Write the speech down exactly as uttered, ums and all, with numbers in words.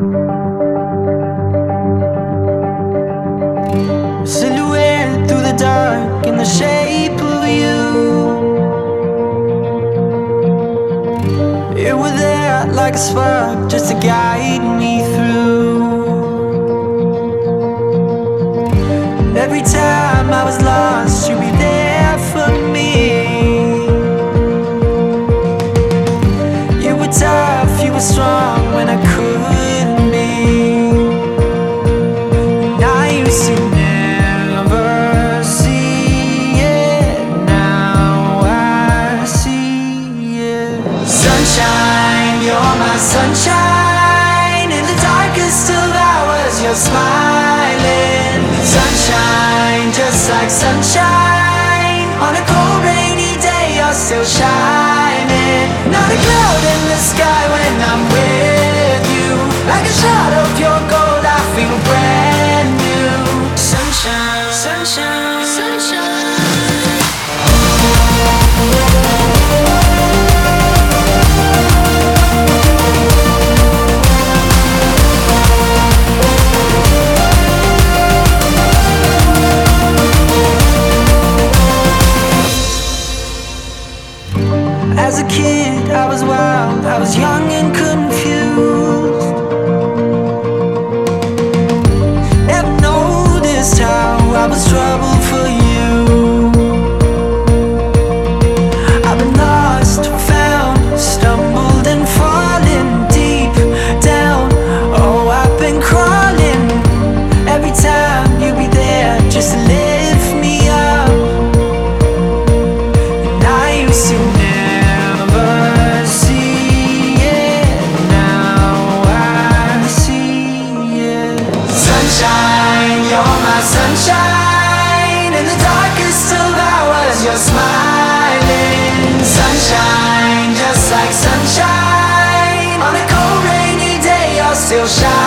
Silhouette through the dark in the shape of you. You were there like a spark just to guide me through. Every time I was lost, you'd be there for me. You were tough, you were strong when I couldn't be. And I used to never see it, now I see it. Sunshine, you're my sunshine. In the darkest of hours, you're smiling. Sunshine, just like sunshine. On a cold rainy day, you're still shining. Not a cloud in the sky when I'm with you. Like a shot of pure gold, I feel brand new. Sunshine, sunshine, sunshine. As a kid, I was wild, I was young and confused. Never noticed how I was trouble for you. I've been lost, found, stumbled and fallen deep down. Oh, I've been crawling. Every time you'd be there just to lift me up. And I used to sunshine. In the darkest of hours, you're smiling. Sunshine, just like sunshine. On a cold rainy day, you're still shining.